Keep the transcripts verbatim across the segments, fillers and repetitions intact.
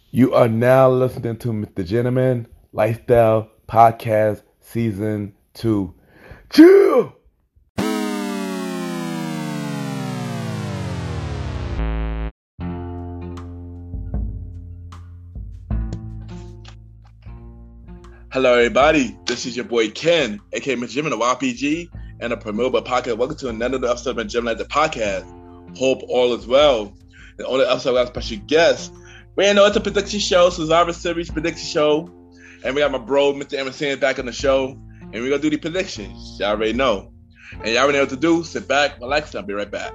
You are now listening to Mister Gentleman Lifestyle Podcast Season two. Chill! Hello, everybody. This is your boy Ken, aka Mister Jim, the Y P G, and a Promoba Podcast. Welcome to another episode of Mister Jim, the podcast. Hope all is well. And on the episode, we have a special guest. We know it's a prediction show, Survivor Series prediction show, and we got my bro, Mister Emerson, back on the show, and we're gonna do the predictions. Y'all already know, and y'all already know what to do. Sit back, relax, and I'll be right back.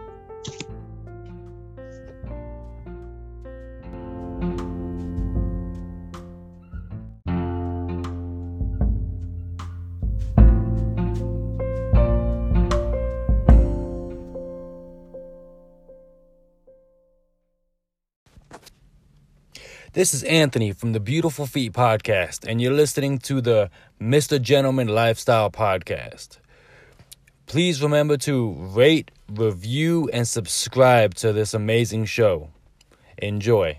This is Anthony from the Beautiful Feet Podcast, and you're listening to the Mister Gentleman Lifestyle Podcast. Please remember to rate, review, and subscribe to this amazing show. Enjoy.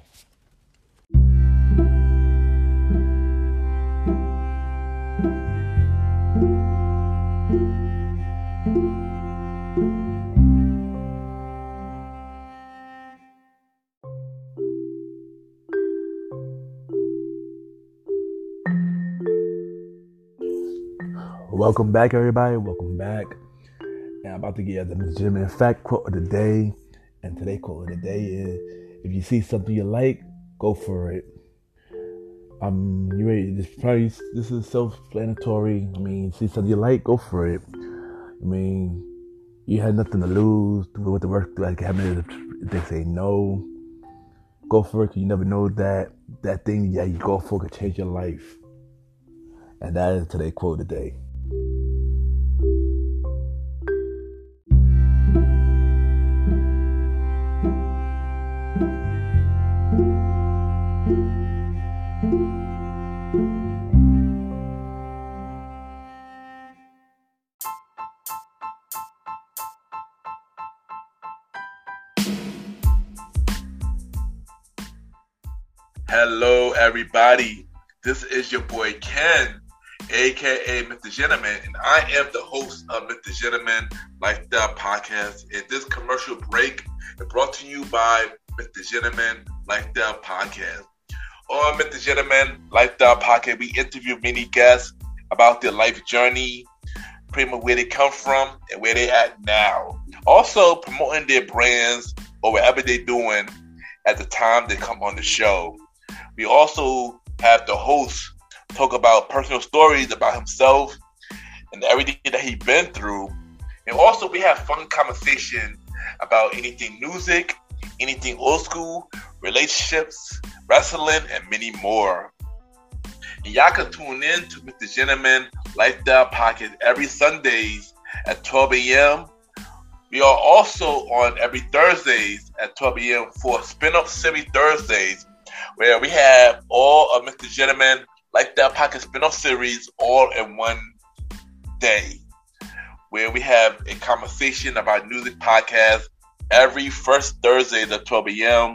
Welcome back, everybody. Welcome back. And I'm about to get the legitimate fact quote of the day. And today's quote of the day is, if you see something you like, go for it. Um, you ready? This probably this is self-explanatory. I mean, see something you like, go for it. I mean, you had nothing to lose. Do what the work like having if they say no. Go for it, because you never know that that thing yeah you go for could change your life. And that is today's quote of the day. Hello, everybody. This is your boy Ken, aka Mister Gentleman, and I am the host of Mister Gentleman Lifestyle Podcast. And this commercial break is brought to you by Mister Gentleman Lifestyle Podcast. On Mister Gentleman Lifestyle Podcast, we interview many guests about their life journey, pretty much where they come from and where they're at now. Also promoting their brands or whatever they're doing at the time they come on the show. We also have the host talk about personal stories about himself and everything that he's been through. And also we have fun conversation about anything music, anything old school, relationships, wrestling, and many more. And y'all can tune in to Mister Gentleman Lifestyle Podcast every Sundays at twelve a.m. We are also on every Thursdays at twelve a.m. for Spin-Off Series Thursdays, where we have all of Mister Gentleman Lifestyle Podcast spin-off series all in one day, where we have a conversation about music podcast every first Thursday at twelve a.m.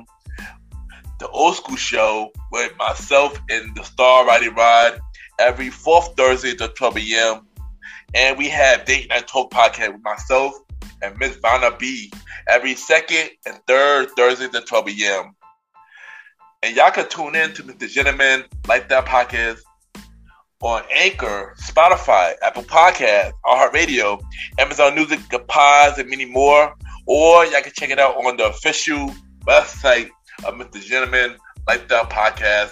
The Old School Show with myself and the Star Roddy Rod every fourth Thursday at twelve a.m. And we have Date Night Talk Podcast with myself and Miss Vanna B every second and third Thursdays at twelve a.m. And y'all can tune in to Mister Gentleman Lifestyle Podcast on Anchor, Spotify, Apple Podcasts, iHeartRadio, Amazon Music, Pods, and many more. Or y'all can check it out on the official website of Mister Gentleman Lifestyle Podcast,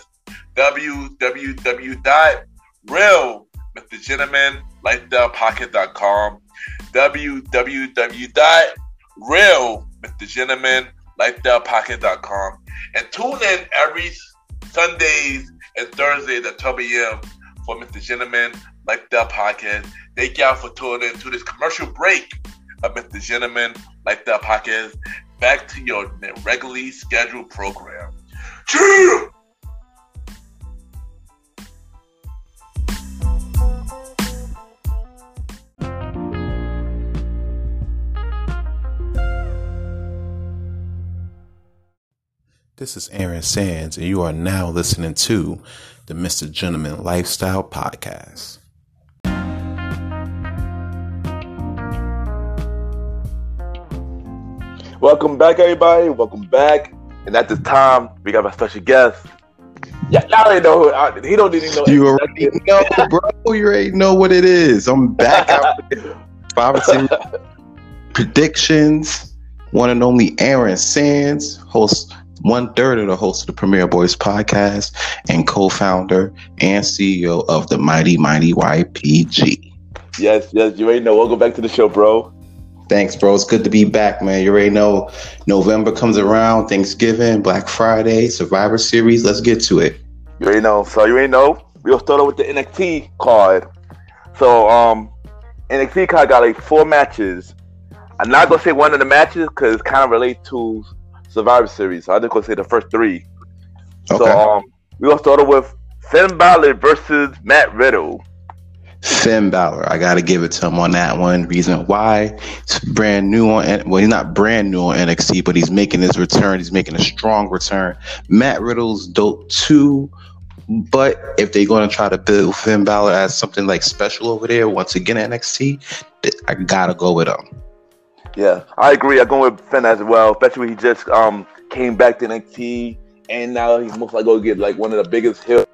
w w w dot real Mister Gentleman Lifestyle Podcast dot com, w w w dot real Mister Gentleman Lifestyle Podcast dot com. And tune in every Sundays and Thursdays at twelve a.m. for Mister Gentleman Lifestyle Podcast. Thank y'all for tuning in to this commercial break of Mister Gentleman Lifestyle Podcast. Back to your regularly scheduled program. Chill! This This is Aaron Sands, and you are now listening to the Mister Gentleman Lifestyle Podcast. Welcome back, everybody. Welcome back. And at this time, we got a special guest. Yeah, y'all already know who. I, he don't even know. You already know, bro. You already know what it is. I'm back out with five predictions. One and only Aaron Sands, host one third of the host of the Premier Boys podcast, and co-founder and C E O of the Mighty Mighty Y P G. Yes, yes, you already know. Welcome back to the show, bro. Thanks, bro. It's good to be back, man. You already know November comes around, Thanksgiving, Black Friday, Survivor Series. Let's get to it. You already know. So you already know. We'll start off with the N X T card. So um, N X T card got like four matches. I'm not gonna say one of the matches because it's kind of related to Survivor Series. So I'm just gonna say the first three. Okay. So um, we're gonna start off with Finn Balor versus Matt Riddle. Finn Balor, I gotta give it to him on that one. Reason why, it's brand new on. Well, he's not brand new on N X T, but he's making his return. He's making a strong return. Matt Riddle's dope too, but if they're gonna try to build Finn Balor as something like special over there, once again at N X T, I gotta go with him. Yeah, I agree. I'm going with Finn as well, especially when he just um came back to N X T, and now he's most likely going to get like one of the biggest heel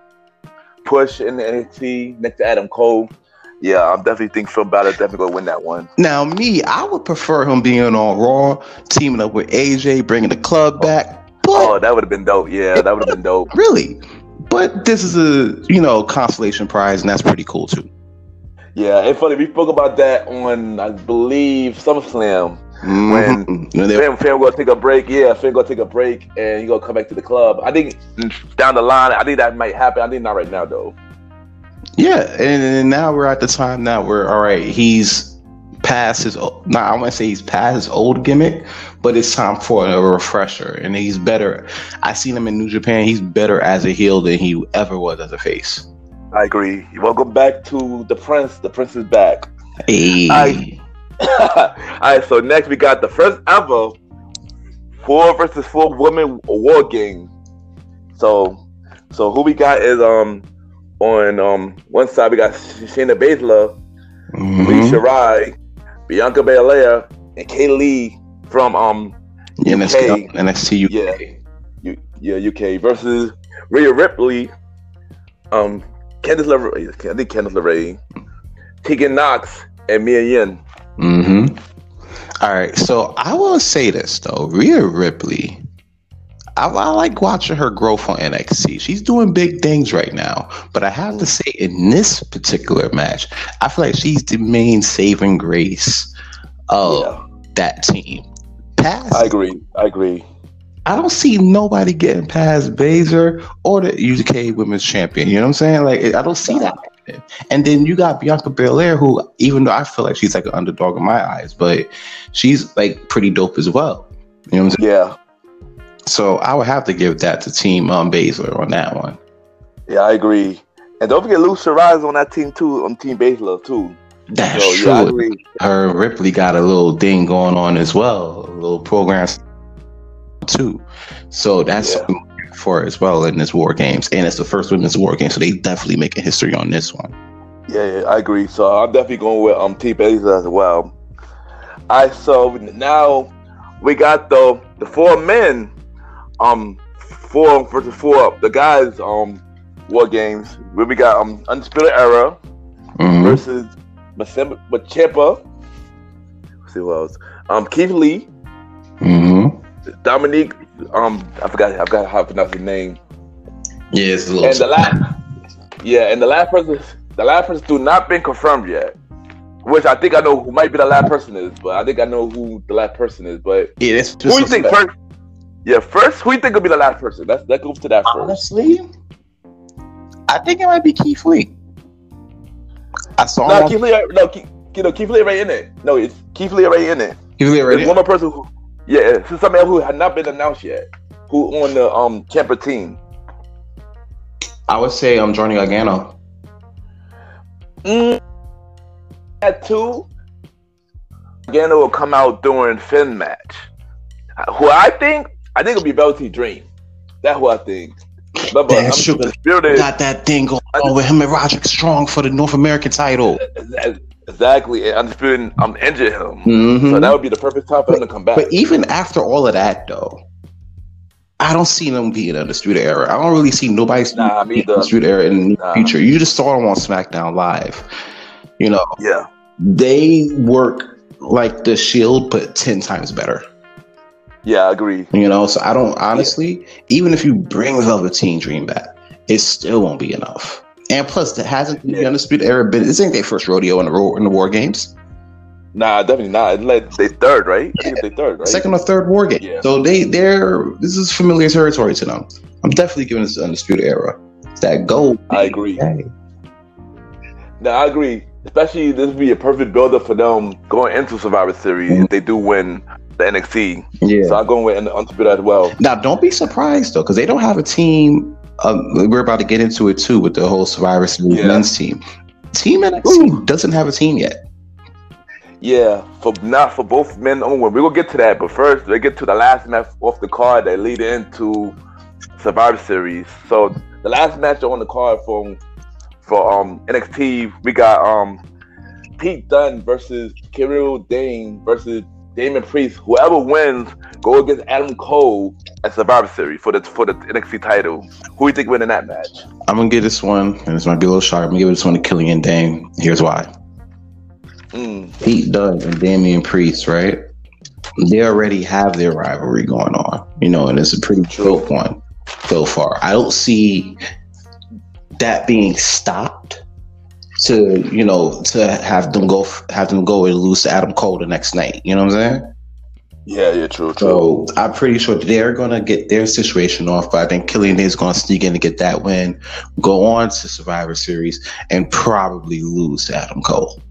push in the N X T next to Adam Cole. Yeah, I definitely think Finn Balor definitely going to win that one. Now, me, I would prefer him being on Raw, teaming up with A J, bringing the club back. But oh, that would have been dope. Yeah, that would have been dope. Really? But this is a, you know, consolation prize, and that's pretty cool too. Yeah, it's funny. We spoke about that on, I believe, SummerSlam. Mm-hmm. When Finn, Finn going to take a break. Yeah, Finn going to take a break, and he's going to come back to the club. I think down the line, I think that might happen. I think not right now, though. Yeah, and, and now we're at the time now where, all right, he's past his, not, I want to say he's past his old gimmick, but it's time for a refresher, and he's better. I seen him in New Japan. He's better as a heel than he ever was as a face. I agree. Welcome back to the Prince. The Prince is back. Hey. I, all right, so next we got the first ever four versus four women war game. So, so who we got is um on um one side we got Shayna Baszler, mm-hmm. Lee Shirai, Bianca Belair, and Kay Lee from um U K. N X T U K. Yeah, U, yeah, U K versus Rhea Ripley, um Candice LeRae, I think Candice LeRae, Tegan Knox, and Mia Yim. Mm-hmm. All right, so I will say this though, Rhea Ripley, I, I like watching her growth on N X T. She's doing big things right now, but I have to say, in this particular match, I feel like she's the main saving grace of yeah. that team. Past, I agree. I agree. I don't see nobody getting past Baszler or the U K Women's Champion. You know what I'm saying? Like, I don't see that happening. And then you got Bianca Belair, who, even though I feel like she's like an underdog in my eyes, but she's like pretty dope as well. You know what I'm saying? Yeah. So I would have to give that to Team um, Baszler on that one. Yeah, I agree. And don't forget Lou Shirai on that team too, on Team Baszler too. That's so, true. Yeah, I agree. Her and Ripley got a little thing going on as well, a little program too. So that's yeah. for her as well in this War Games, and it's the first women's War Game, so they definitely making history on this one. Yeah, yeah, I agree. So I'm definitely going with um Team Baszler as well. All right, so now we got the the four men, um, four versus four, the guys um War Games. Where we got um Undisputed Era mm-hmm. versus Ciampa. Let's see who else. Um, Keith Lee. Mm-hmm. Dominique, um, I forgot, I forgot how to pronounce his name. Yeah, it's a little. And the last, yeah, and the last person, the last person do not been confirmed yet. Which I think I know who might be the last person is, but I think I know who the last person is. But yeah, that's who you think first? Yeah, first, who you think will be the last person? Let's let's go to that first. Honestly, I think it might be Keith Lee. I saw no, him. Keith Lee, no, Keith, you know, Keith Lee right in it. No, it's Keith Lee right in it. Keith Lee right in it. One more person who. Yeah, this is somebody who had not been announced yet. Who on the um Ciampa team? I would say I'm um, Johnny Gargano. Mm, at two, Gargano will come out during Finn match. Who I think I think it'll be Velveteen Dream. That's what I think. But, but That's true. Got that thing going on with him and Roderick Strong for the North American title. Exactly. And Undisputed um, injured him. Mm-hmm. So that would be the perfect time for but, him to come back. But even after all of that, though, I don't see them being Undisputed Era. I don't really see nobody nah, being Undisputed Era in the near nah. future. You just saw them on SmackDown Live. You know, yeah, they work like the Shield, but ten times better. Yeah, I agree. You know, so I don't honestly, yeah. even if you bring Velveteen Dream back, it still won't be enough. And plus, it hasn't yeah. the Undisputed Era been. This ain't their first rodeo in the ro- in the War Games. Nah, definitely not. It's like they third, right? Yeah. I think they third, right? Second or third War Game. Yeah. So they they're this is familiar territory to them. I'm definitely giving this the Undisputed Era. That gold. I agree. No, I agree. Especially this would be a perfect build-up for them going into Survivor Series mm-hmm. if they do win the N X T. Yeah. So I'm going with Undisputed as well. Now, don't be surprised though, because they don't have a team. Um, we're about to get into it too with the whole Survivor Series yeah. men's team. Team N X T Ooh. doesn't have a team yet. Yeah, for not for both men and women. We're gonna get to that, but first they get to the last match off the card that lead into Survivor Series. So the last match on the card for for um N X T, we got um Pete Dunne versus Kirill Dane versus Damian Priest. Whoever wins go against Adam Cole at Survivor Series for the for the N X T title. Who do you think win in that match? I'm gonna give this one, and this might be a little sharp. I'm gonna give this one to Killian Dane. Here's why. Mm. Pete Dunne and Damian Priest, right? They already have their rivalry going on, you know, and it's a pretty dope one so far. I don't see that being stopped to, you know, to have them go have them go and lose to Adam Cole the next night. You know what I'm saying? Yeah, yeah, true, true. So I'm pretty sure they're gonna get their situation off, but I think Killian Dane is gonna sneak in to get that win, go on to Survivor Series, and probably lose to Adam Cole.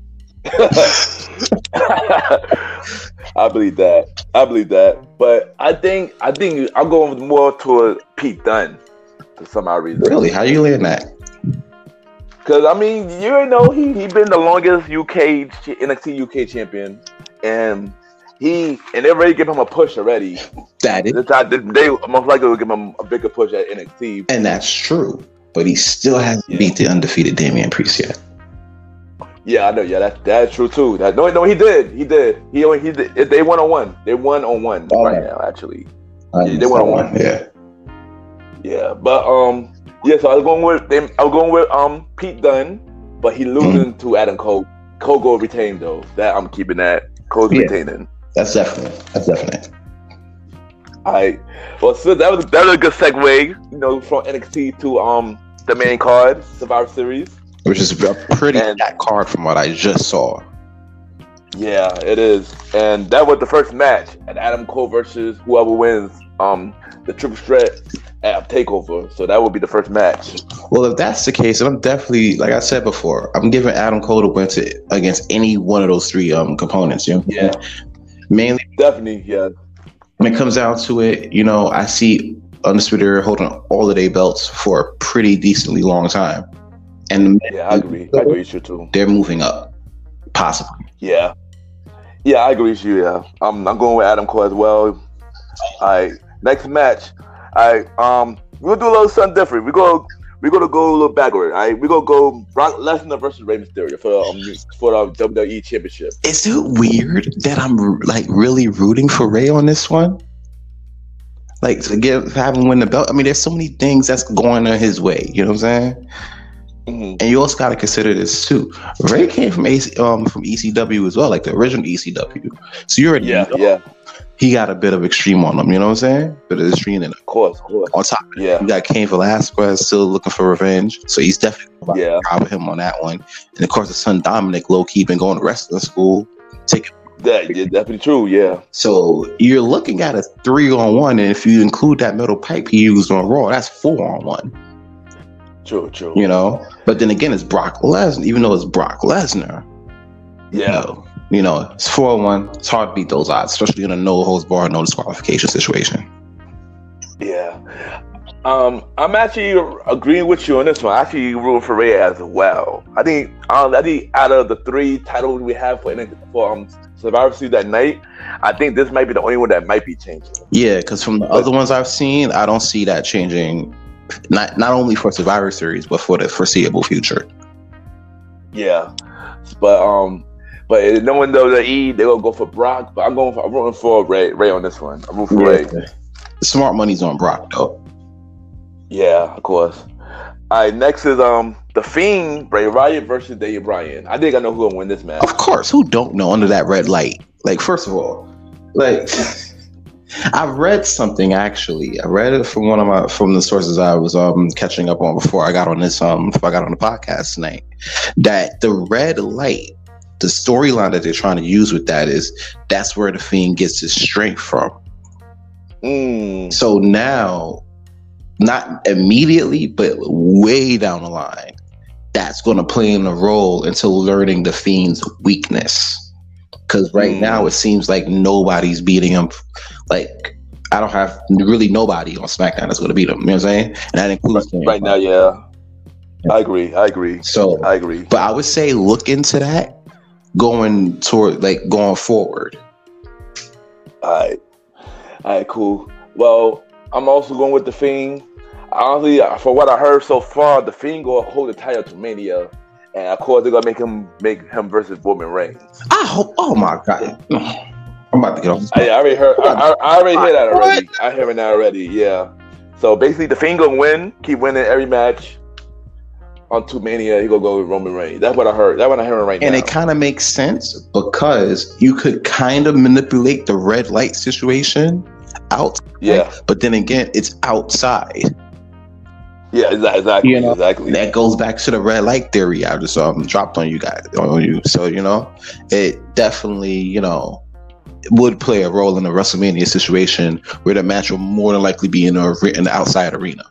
I believe that. I believe that. But I think I think I'm going more toward Pete Dunne for some odd reason. Really? How you laying that? Because I mean, you know, he he been the longest U K N X T U K champion, and he and they already give him a push already. That is, they, they most likely will give him a bigger push at N X T, and that's true. But he still hasn't yeah. beat the undefeated Damian Priest yet. Yeah, I know. Yeah, that's that's true too. That, no, no, he did. He did. He only he did. They won on one. They won on one oh, right now. Actually, yeah, they won on one. Yeah, yeah. But um, yeah. So I was going with them. I was going with um Pete Dunne, but he losing mm-hmm. to Adam Cole. Cole go retained though. That I'm keeping that. Cole's yeah. retaining. That's definitely. That's definitely. All right. Well, so that was that was a good segue. You know, from N X T to um the main card, Survivor Series. Which is a pretty fat card from what I just saw. Yeah, it is. And that was the first match at Adam Cole versus whoever wins um, the triple threat at TakeOver. So that would be the first match. Well, if that's the case, I'm definitely, like I said before, I'm giving Adam Cole to win to, against any one of those three um, components. You know? Yeah. Mainly. Definitely, yeah. When it comes down to it, you know, I see Undisputed Era holding all of their belts for a pretty decently long time. And yeah, I agree. I agree with you too. They're moving up, possibly. Yeah, yeah, I agree with you. Yeah, I'm. I'm going with Adam Cole as well. All right, next match. All right, um, we're gonna do a little something different. We're gonna we're gonna go a little backward. All right, we're gonna go Brock Lesnar versus Rey Mysterio for um for the W W E Championship. Is it weird that I'm like really rooting for Rey on this one? Like to give have him win the belt. I mean, there's so many things that's going on his way. You know what I'm saying? Mm-hmm. And you also got to consider this too. Rey came from A C, um from E C W as well, like the original E C W. So you already yeah, know yeah. he got a bit of extreme on him. You know what I'm saying? Bit of extreme in it. Of course, of course. On top of it, yeah. you got Cain Velasquez still looking for revenge. So he's definitely yeah. proud of him on that one. And of course, his son Dominic low key been going to wrestling school, taking. That yeah, definitely true. Yeah. So you're looking at a three on one, and if you include that metal pipe he used on Raw, that's four on one. True, true. You know, but then again, it's Brock Lesnar. Even though it's Brock Lesnar, yeah, you know, you know it's four on one. It's hard to beat those odds, especially in a no holds barred, no disqualification situation. Yeah, um, I'm actually agreeing with you on this one. I actually rooting for Rey as well. I think, um, I think out of the three titles we have for for um, Survivor Series that night, I think this might be the only one that might be changing. Yeah, because from the but, other ones I've seen, I don't see that changing. Not not only for Survivor Series, but for the foreseeable future. Yeah, but um, but no one knows the E. They gonna go for Brock, but I'm going for I'm rooting for Ray Ray on this one. I'm rooting for yeah. Ray. The smart money's on Brock though. Yeah, of course. All right, next is um the Fiend, Bray Wyatt versus Daniel Bryan. I think I know who will win this match. Of course, who don't know under that red light? Like, first of all, like I read something actually. I read it from one of my from the sources I was um catching up on before I got on this um before I got on the podcast tonight. That the red light, the storyline that they're trying to use with that is that's where the Fiend gets his strength from. Mm. So now, not immediately, but way down the line, that's going to play in a role into learning the Fiend's weakness. Because right mm. now it seems like nobody's beating him. Like, I don't have really nobody on SmackDown that's going to beat him. You know what I'm saying? And that includes right, right now. Yeah, I agree. I agree. So I agree. But I would say look into that going toward like going forward. All right. All right. Cool. Well, I'm also going with the Fiend. Honestly, for what I heard so far, the Fiend will hold the title to Mania, and of course they're gonna make him make him versus Roman Reigns. I hope. Oh my god, I'm about to get off. I, I already heard. I, I already heard that already. What? I heard it already. Yeah. So basically, the Fiend gonna win, keep winning every match. Onto Mania, he gonna go with Roman Reigns. That's what I heard. That's what I'm hearing right and now. And it kind of makes sense because you could kind of manipulate the red light situation out. Yeah. But then again, it's outside. Yeah, exactly. You know, exactly. That goes back to the red light theory I just um, dropped on you guys, on you. So, you know, it definitely, you know, would play a role in a WrestleMania situation where the match will more than likely be in, a, in the outside arena.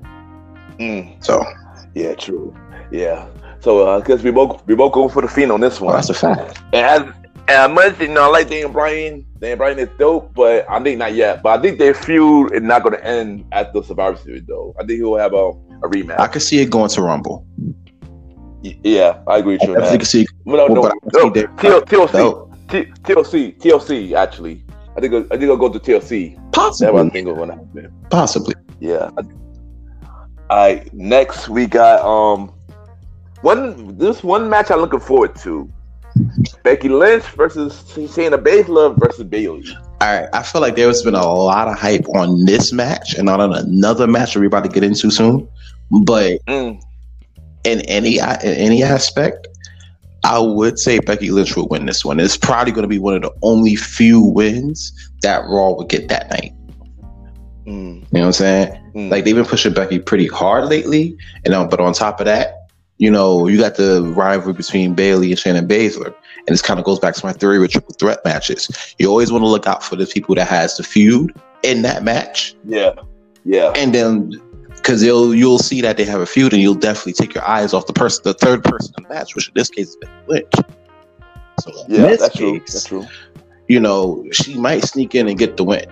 Mm. So. Yeah, true. Yeah. So I uh, guess we both we both go for the Fiend on this one. Oh, that's a fact. And as, and as much, you know, I like Daniel Bryan. Daniel Bryan is dope, but I think not yet. But I think their feud is not going to end at the Survivor Series, though. I think he'll have a, a rematch. I could see it going to Rumble. Y- yeah, I agree with you. I, I could see it. No, no, no. T L C, T L C, T L C. Actually, I think I think I'll go to T L C. Possibly. That's what I think will happen. Possibly. Yeah. All right. Next, we got um. One this one match I'm looking forward to: Becky Lynch versus Shayna Baszler versus Bayley. All right, I feel like there's been a lot of hype on this match and not on another match that we're about to get into soon. But mm. in any in any aspect, I would say Becky Lynch would win this one. It's probably going to be one of the only few wins that Raw would get that night. Mm. You know what I'm saying? Mm. Like they've been pushing Becky pretty hard lately, and um, but on top of that. You know, you got the rivalry between Bayley and Shayna Baszler, and this kind of goes back to my theory with triple threat matches. You always want to look out for the people that has the feud in that match. Yeah, yeah. And then, because you'll you'll see that they have a feud, and you'll definitely take your eyes off the person, the third person in the match, which in this case is Becky Lynch. So yeah, that's case, true. That's true. You know, she might sneak in and get the win.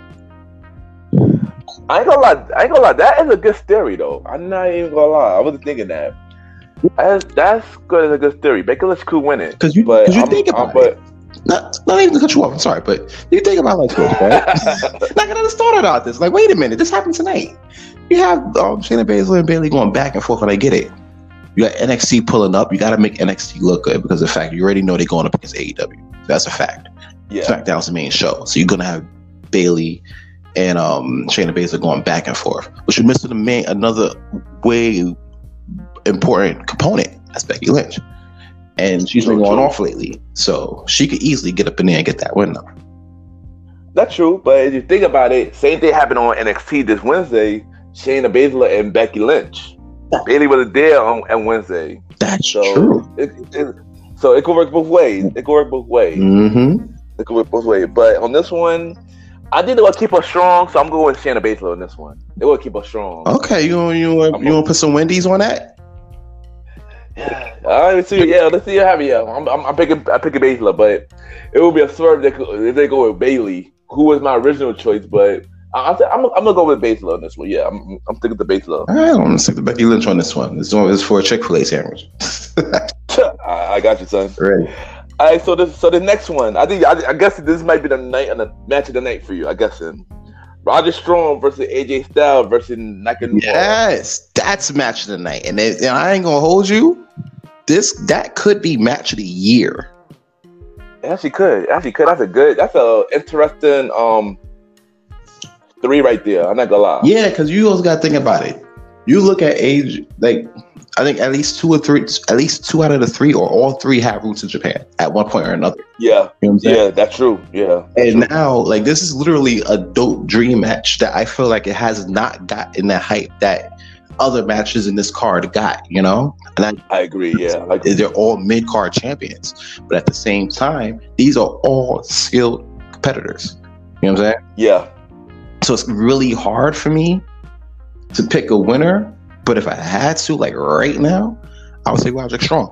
I ain't gonna lie. I ain't gonna lie. That is a good theory, though. I'm not even gonna lie. I wasn't thinking that. That's, that's good as a good theory. Becky Lynch could win it. Because you, but you I'm, think about I'm, it. Not, not even to cut you off, I'm sorry, but you think about like this, right? Like I never thought about this. Like, wait a minute, this happened tonight. You have um, Shayna Baszler and Bayley going back and forth, and I get it. You got N X T pulling up. You got to make N X T look good because of the fact you already know they're going up against A E W. That's a fact. Yeah. SmackDown's the main show, so you're gonna have Bayley and um, Shayna Baszler going back and forth, but you're missing the main another way important component. That's Becky Lynch. And she's been going off lately. So she could easily get up in there and get that win though. That's true. But if you think about it, same thing happened on N X T this Wednesday. Shayna Baszler and Becky Lynch. Bayley was there on, on Wednesday. That's so true. It, it, so it could work both ways. It could work both ways. Mm-hmm. It could work both ways. But on this one, I think they're going to keep her strong. So I'm going with Shayna Baszler on this one. They're going to keep her strong. Okay. You want you want, you want to put some Wendy's on that? Yeah, all right, let's see. Yeah, let's see how happy. Yeah, I'm, I'm, I'm picking, I pick a Baszler, but it would be a swerve if they, if they go with Bayley, who was my original choice. But I, I'm, I'm, I'm gonna go with Baszler on this one. Yeah, I'm, I'm sticking to Baszler. All right, I'm gonna stick to Becky Lynch on this one. This one is for a Chick-fil-A sandwich. I, I got you, son. Ready. All All right, so this, so the next one, I think, I, I guess this might be the night and the match of the night for you. I guess in Roger Strong versus A J Styles versus Nakamura. Yes, that's match of the night, and, it, and I ain't gonna hold you. This that could be match of the year. It actually could, actually could. That's a good. That's a interesting um three right there. I'm not gonna lie. Yeah, because you also got to think about it. You look at age, like I think at least two or three, at least two out of the three, or all three have roots in Japan at one point or another. Yeah, you know yeah, that's true. Yeah, that's and true. now, like this is literally a dope dream match that I feel like it has not gotten that hype that other matches in this card got. You know, and I, I agree. Yeah, I agree. They're all mid card champions, but at the same time, these are all skilled competitors. You know what I'm saying? Yeah. So it's really hard for me to pick a winner, but if I had to, like right now, I would say Roderick Strong.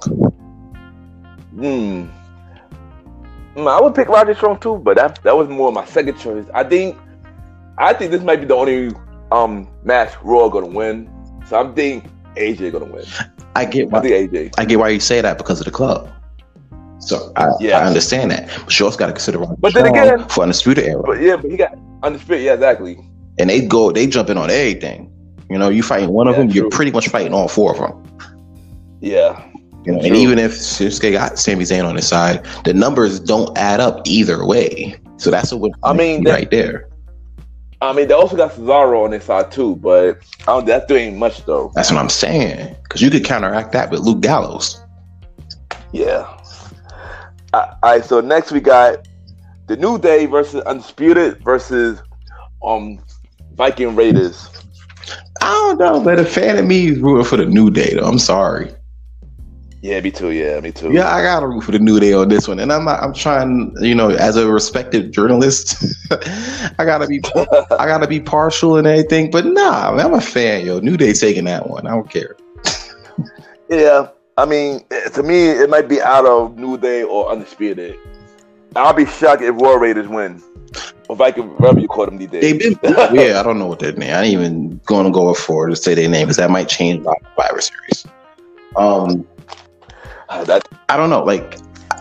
Hmm. Mm, I would pick Roderick Strong too, but that that was more my second choice. I think, I think this might be the only um match Raw gonna win. So I'm thinking A J gonna win. I get why, I think A J. I get why you say that because of the club. So I, yeah. I understand that, but you also got to consider Roderick but then Strong again, for Undisputed Era. But yeah, but he got Undisputed. Yeah, exactly. And they go, they jump in on everything. You know, you fighting one of yeah, them, true. You're pretty much fighting all four of them. Yeah. You know, and even if Shinsuke got Sami Zayn on his side, the numbers don't add up either way. So that's a win. I mean, right there. I mean, they also got Cesaro on their side too, but I don't, that's doing much though. That's what I'm saying. Because you could counteract that with Luke Gallows. Yeah. All right. So next we got the New Day versus Undisputed versus um Viking Raiders. I don't know, but a fan of me is rooting for the New Day, though. I'm sorry. Yeah, me too. Yeah, me too. Yeah, I gotta root for the New Day on this one, and I'm not, I'm trying, you know, as a respected journalist, I gotta be, I gotta be partial and everything. But nah, man, I'm a fan, yo. New Day taking that one. I don't care. Yeah, I mean, to me, it might be out of New Day or Undisputed. I'll be shocked if Raw Raiders win. Or Viking, whatever you call them these days. They've been, yeah, I don't know what their name. I ain't even going to go forward to say their name because that might change by Survivor Series. Um, uh, that I don't know. Like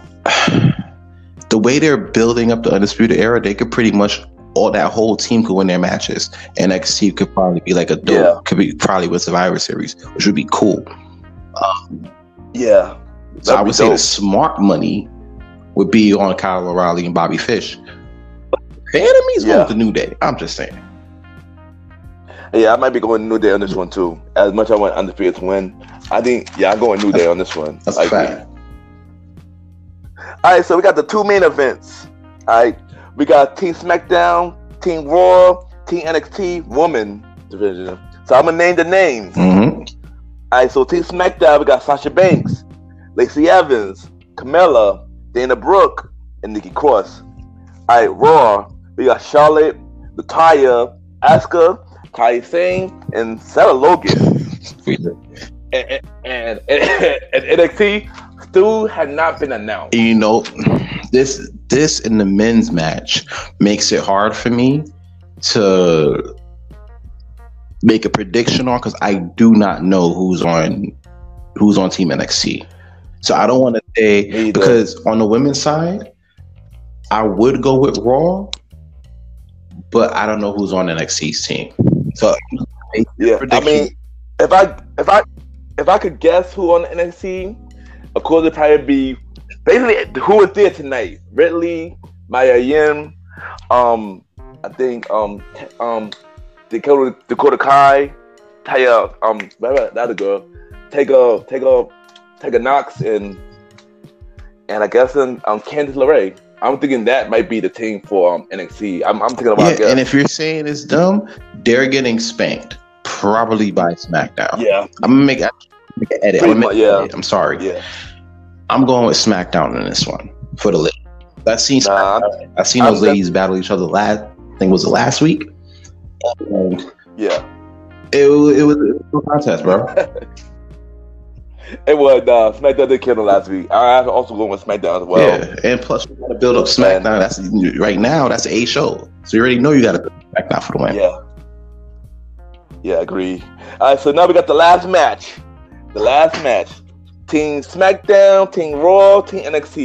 the way they're building up the Undisputed Era, they could pretty much all that whole team could win their matches, and X T could probably be like a dope. Yeah. Could be probably with Survivor Series, which would be cool. Um, yeah. So I would say dope. The smart money would be on Kyle O'Reilly and Bobby Fish. The enemies yeah. want the New Day. I'm just saying. Yeah, I might be going New Day on this one too. As much as I want Undisputed to win, I think yeah, I'm going New Day on this one. That's a fact. All right, so we got the two main events. All right, we got Team SmackDown, Team Raw, Team N X T Woman Division. So I'm gonna name the names. Mm-hmm. All right, so Team SmackDown, we got Sasha Banks, Lacey Evans, Carmella, Dana Brooke, and Nikki Cross. All right, Raw, we got Charlotte, Natalya, Asuka, Kai Singh, and Sarah Logan. and, and, and, and N X T still had not been announced. You know, this this in the men's match makes it hard for me to make a prediction on because I do not know who's on who's on Team N X T. So I don't want to say because on the women's side, I would go with Raw, but I don't know who's on N X T's team. So yeah, I mean, if I if I if I could guess who on the N X T, of course it'd probably be basically who is there tonight: Ridley, Maya Yim, um, I think um um Dakota Dakota Kai, Taya um that other girl, take a take a take a Knox and and I guess um Candice LeRae. I'm thinking that might be the team for um, N X T. I'm, I'm thinking about yeah, and if you're saying it's dumb, they're getting spanked probably by SmackDown. Yeah, I'm gonna make, make an edit. I'm, much, yeah. edit. I'm sorry. Yeah, I'm going with SmackDown in this one for the list. I've seen nah, I've seen those I'm ladies def- battle each other last. I think it was the last week. And yeah, it, it was it was a contest, bro. It was uh, SmackDown did kill them last week. I also going with SmackDown as well. Yeah, and plus we got to build up SmackDown. Man. That's right now. That's a show, so you already know you got to build SmackDown for the win. Yeah, yeah, agree. All right, so now we got the last match. The last match: Team SmackDown, Team Raw, Team N X T.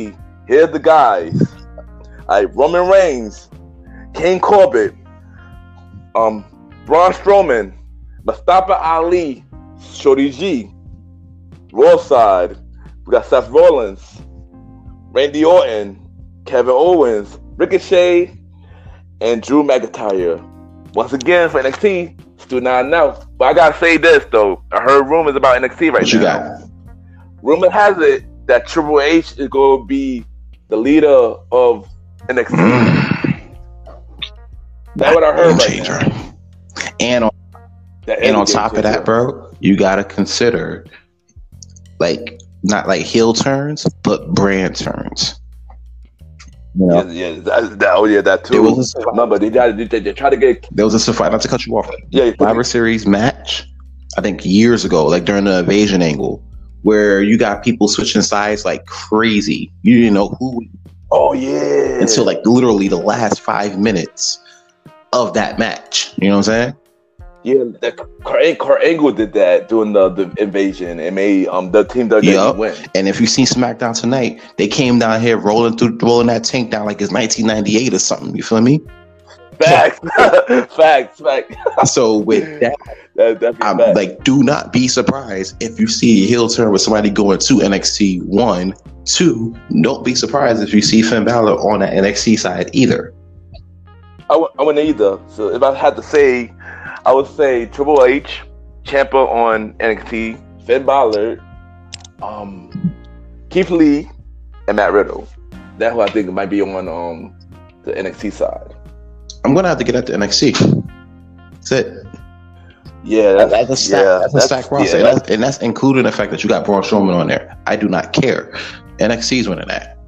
here's the guys. All right, Roman Reigns, King Corbett, um, Braun Strowman, Mustafa Ali, Shorty G. Raw side, we got Seth Rollins, Randy Orton, Kevin Owens, Ricochet, and Drew McIntyre. Once again, for N X T, still not enough. But I gotta say this though, I heard rumors about N X T right what now. you got? Rumor has it that Triple H is going to be the leader of N X T. Mm. That's what I heard right changer. now. And on, That and is a on game top of changer. that, bro, you gotta consider like not like heel turns, but brand turns. You know? Yeah, yeah, that, that, oh yeah, that too. There was a, Remember, they got they, they try to get there was a surprise. Not to cut you off. yeah. Survivor Series match, I think years ago, like during the invasion angle, where you got people switching sides like crazy. You didn't know who Oh yeah. until like literally the last five minutes of that match. You know what I'm saying? Yeah, that Kurt, Kurt Angle did that during the, the invasion and made um the team W W E Yup. win. And if you see SmackDown tonight, they came down here rolling through, rolling that tank down like it's nineteen ninety-eight or something. You feel me? Facts, facts, facts. So with that, That, that's I'm fact. like, do not be surprised if you see a heel turn with somebody going to N X T one, two. Don't be surprised if you see Finn Balor on that N X T side either. I, w- I wouldn't either. So if I had to say, I would say Triple H, Ciampa on N X T, Finn Balor, um, Keith Lee, and Matt Riddle. That's who I think might be on um the N X T side. I'm gonna have to get at the N X T. That's it. Yeah, that's, That's a stack, yeah, that's a stack roster, yeah, and, that's, and that's including the fact that you got Braun Strowman on there. I do not care. N X T's winning that.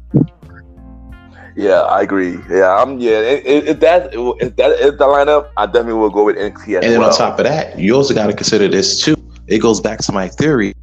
yeah, I agree. Yeah, I'm. Yeah, if, if that if that is the lineup, I definitely will go with N X T as And then well. on top of that, you also got to consider this too. It goes back to my theory.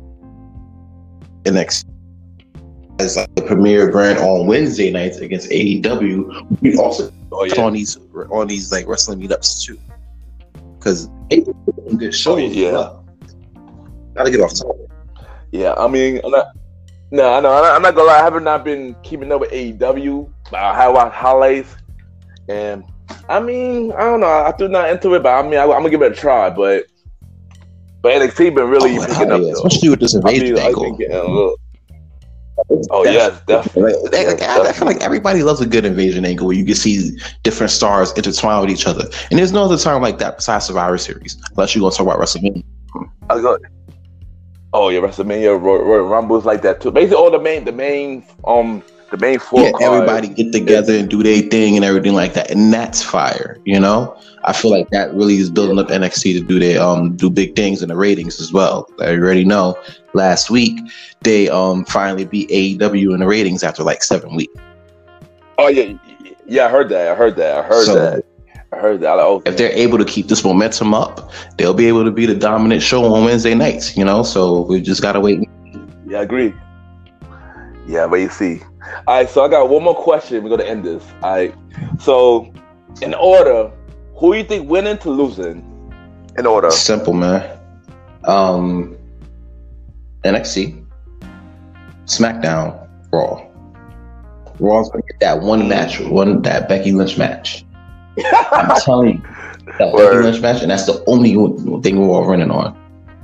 N X T as like the premier brand on Wednesday nights against A E W. We also oh yeah, on these on these like wrestling meetups too, because good shows. Oh, yeah. Gotta get off topic. yeah. I mean, I'm not. No, I know. I'm not, I'm not gonna lie. I have not been keeping up with A E W. But I have watched highlights, and I mean, I don't know. I do not into it, but I mean, I, I'm gonna give it a try. But but N X T been really Oh, picking hell up, yeah. though. Especially with this I invasion mean, I've angle. been getting a little. Oh yes, definitely. Like, like, like, I, I feel like everybody loves a good invasion angle where you can see different stars intertwine with each other. And there's no other time like that besides Survivor Series, unless you're going to talk about WrestleMania. I go. Oh yeah, WrestleMania, Royal, Royal Rumbles like that too. Basically, all the main, the main, um, the main four. Yeah, cards. everybody get together and do their thing and everything like that, and that's fire. You know, I feel like that really is building up N X T to do their um do big things in the ratings as well. I already know. Last week they um finally beat A E W in the ratings after like seven weeks. Oh yeah, yeah. I heard that. I heard that. I heard So, that. I heard that. Like, okay. if they're able to keep this momentum up, they'll be able to be the dominant show on Wednesday nights. You know, so we just gotta wait. Yeah, I agree. Yeah, but you see. All right, so I got one more question. We're gonna end this. All right. So, in order, who you think winning to losing? In order. Simple, man. Um, N X T, SmackDown, Raw. Raw's gonna get that one match, one that Becky Lynch match. I'm telling you, that Word. Becky Lynch match, and that's the only thing we're all running on.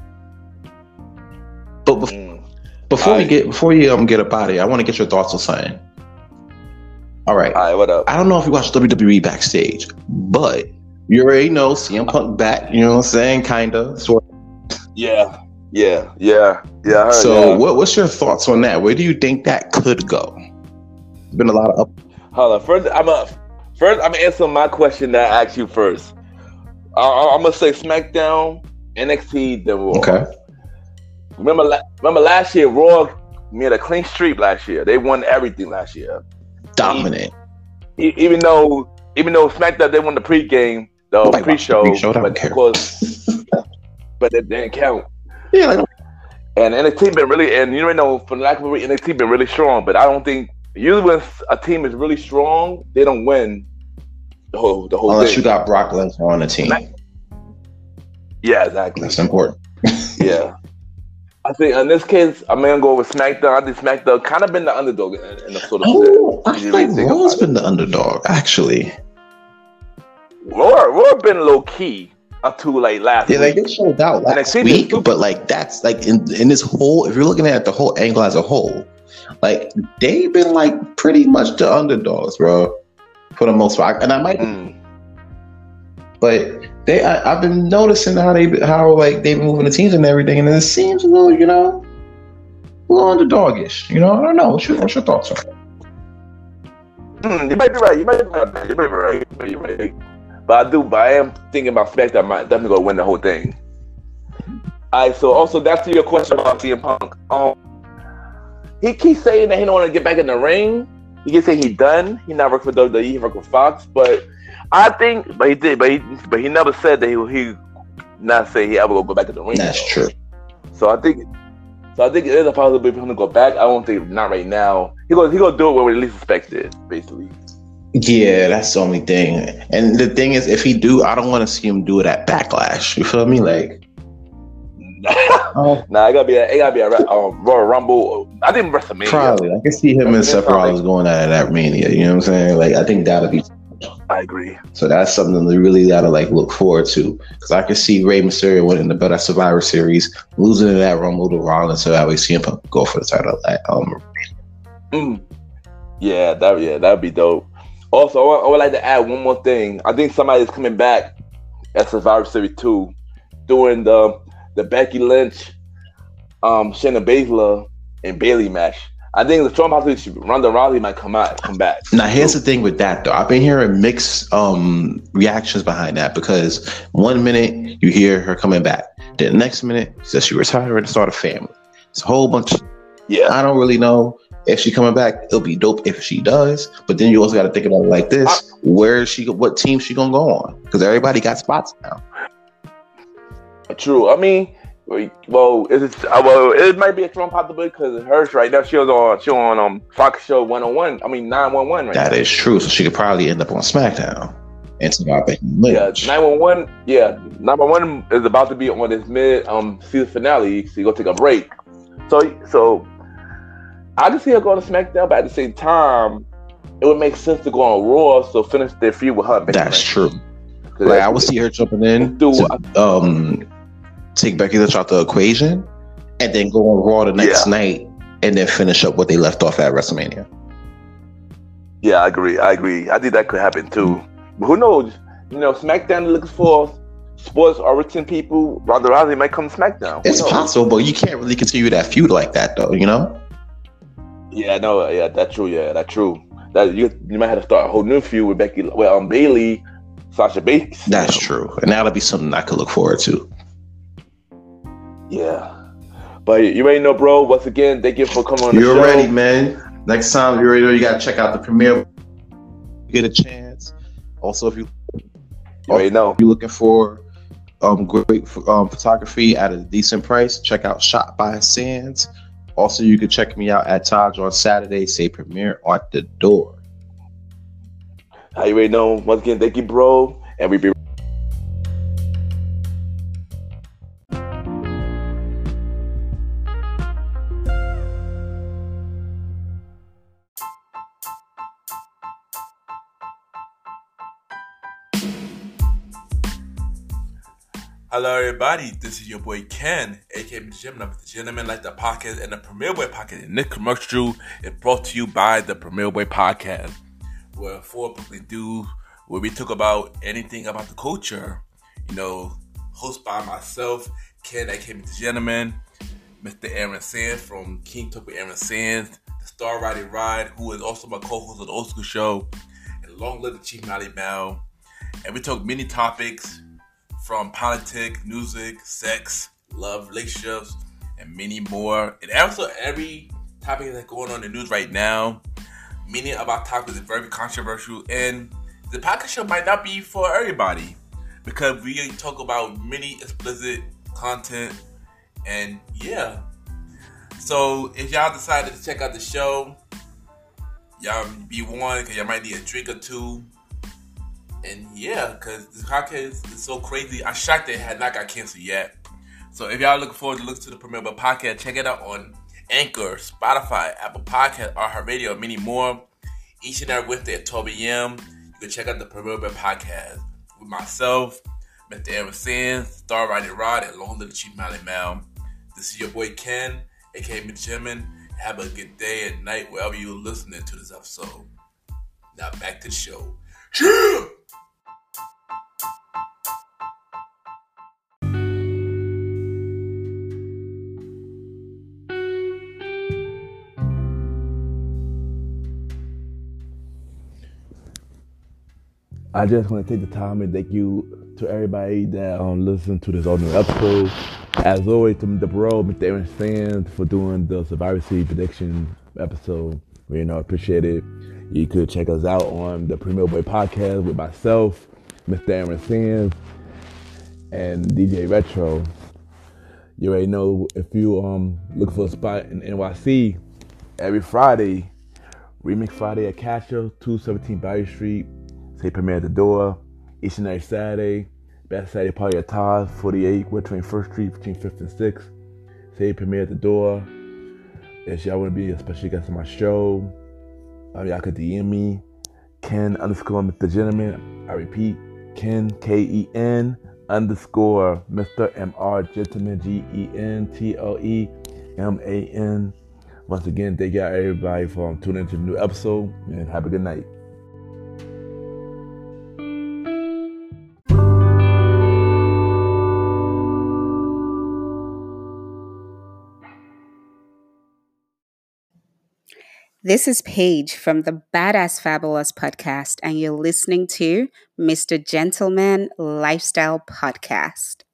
But before, Mm. before we Aight. get before you um get up out of here, I want to get your thoughts on something. All right, All right, what up? I don't know if you watch W W E backstage, but you already know C M Punk back. You know what I'm saying? Kinda, sort of. Yeah, yeah, yeah, yeah. I heard, So, yeah. what, what's your thoughts on that? Where do you think that could go? There's been a lot of up. Hold on. First, I'm a first. I'm gonna answer my question that I asked you first. I, I'm gonna say SmackDown, N X T, then Raw. Okay. Remember, la- remember last year, Raw made a clean streak last year. They won everything last year. Dominant. E- even though, even though SmackDown they won the pregame, the Nobody watched the pre-show, pre-show, I don't but care. of course, but it didn't count. Yeah, like, And N X T been really, and you know, for lack of a N X T been really strong. But I don't think usually when a team is really strong, they don't win the whole the whole unless thing. you got Brock Lesnar on the team. Yeah, exactly. That's important. Yeah. I think in this case, I'm gonna go with SmackDown. I think SmackDown kind of been the underdog in, in the sort of. Oh, I sense. feel like Really Raw's been the underdog, actually. Raw, Raw been low key up to like last. Yeah, week. like they showed out last week, but like that's like in in this whole. If you're looking at the whole angle as a whole, like they've been like pretty much the underdogs, bro, for the most part. And I might, mm. but they, I, I've been noticing how they, how like they've been moving the teams and everything, and it seems a little, you know, a little underdogish. You know, I don't know. What's your, what's your thoughts on it? Mm, you might be right. You might be right. You might be right. You might be right. But I do. But I am thinking about SmackDown might definitely go win the whole thing. All right. So also that's to your question about C M Punk. Um, he keeps saying that he don't want to get back in the ring. He keeps saying he done. He not work for W W E. He work with Fox. But I think, but he did. But he, but he never said that he he not say he ever will go back in the ring. That's though. true. So I think. So I think it is a possibility for him to go back. I don't think not right now. He gonna he gonna do it when we least expect it, basically. Yeah, that's the only thing. And the thing is, if he do, I don't want to see him do it at Backlash. You feel me? Like, oh. nah, it gotta be a, it gotta be a um, Royal Rumble. I think WrestleMania. Probably, I can see him and Seth Rollins going at it at Mania. You know what I'm saying? Like, I think that'll be. I agree. So that's something we really gotta like look forward to, because I can see Rey Mysterio winning the belt at Survivor Series, losing in that Rumble to Rollins, so that way C M Punk go for the title. At, um, mm. Yeah, that yeah, that'd be dope. Also, I would, I would like to add one more thing. I think somebody's coming back at Survivor Series two, doing the the Becky Lynch, um, Shayna Baszler, and Bayley match. I think the strong possibility Ronda Rousey might come out, come back. Now, here's the thing with that, though. I've been hearing mixed um, reactions behind that, because one minute you hear her coming back, then the next minute she says she retired and start a family. It's a whole bunch. Of, yeah, I don't really know if she coming back. It'll be dope if she does, but then you also got to think about it like this: I, where is she? What team she gonna go on? Because everybody got spots now. True. I mean. Well, it's well, it might be a strong possibility because hers right now she was on she on um Fox Show one oh one. I mean nine one one right that now. That is true. So she could probably end up on SmackDown and take out Becky Lynch. Yeah, nine one one. Yeah, nine one one is about to be on this mid um season finale. So you gonna take a break. So so I can see her going to SmackDown, but at the same time, it would make sense to go on Raw. So finish their feud with her. Becky that's Lynch. True. Like I would see her jumping in. Do to, um. take Becky Lynch out the equation, and then go on Raw the next yeah. night, and then finish up what they left off at WrestleMania. Yeah, I agree. I agree. I think that could happen too. Mm-hmm. But who knows? You know, SmackDown looks for sports origin people. Ronda Rousey might come to SmackDown. Who it's knows? Possible, but you can't really continue that feud like that, though. You know? Yeah, no, yeah, that's true. Yeah, that's true. That you you might have to start a whole new feud with Becky. Well, um, Bayley, Sasha Banks. That's you know? True, and that'll be something I could look forward to. Yeah, but you already know, bro. Once again, thank you for coming on the You're show. You're ready, man. Next time you're ready, you gotta check out the premiere. You get a chance. Also, if you, you already know, if you're looking for um great um photography at a decent price, check out Shot by Sands. Also, you can check me out at Taj on Saturday. Say premiere at the door. How you already know. Once again, thank you, bro, and we be. Hello, everybody. This is your boy Ken, aka Mister Gentleman, the Gentleman Like the Podcast and the Premier Boy Podcast. And this commercial is brought to you by the Premier Boy Podcast, where four Brooklyn dudes, where we talk about anything about the culture. You know, hosted by myself, Ken, aka Mister Gentleman, Mister Aaron Sands from King Talk with Aaron Sands, the Star Riding Ride, who is also my co-host of the Old School Show, and Long Live the Chief Nolly Bell. And we talk many topics, from politics, music, sex, love, relationships, and many more. And also every topic that's going on in the news right now. Many of our topics are very controversial, and the podcast show might not be for everybody because we talk about many explicit content. And yeah, so if y'all decided to check out the show, y'all be warned because y'all might need a drink or two. And yeah, because this podcast is so crazy. I'm shocked that it had not got canceled yet. So if y'all looking forward to listen to the Premier Boy podcast, check it out on Anchor, Spotify, Apple Podcast, iHeartRadio, and many more. Each and every Wednesday at twelve a.m. You can check out the Premier Boy podcast with myself, Mister Aaron Sands, Star Riding Rod, and Long Little Chief Mally Mal. This is your boy Ken, aka Mister Gentleman. Have a good day and night wherever you're listening to this episode. Now back to the show. Yeah! I just want to take the time and thank you to everybody that um listened to this all new episode. As always, to the bro, Mister Aaron Sands, for doing the Survivor Series prediction episode. You know, appreciate it. You could check us out on the Premier Boy podcast with myself, Mister Aaron Sands, and D J Retro. You already know, if you um look for a spot in N Y C, every Friday, Remix Friday at Castro, two seventeen Bayou Street. Say premiere at the door. Each and every Saturday. Best Saturday party at Todd's, forty-eight, between First Street, between fifth and sixth. Say premiere at the door. If y'all want to be a special guest on my show, um, y'all could D M me. Ken underscore Mister Gentleman. I repeat, Ken, K E N underscore Mister M R Gentleman, G E N T L E M A N. Once again, thank y'all everybody for um, tuning into the new episode, and have a good night. This is Paige from the Badass Fabulous podcast, and you're listening to Mister Gentleman Lifestyle Podcast.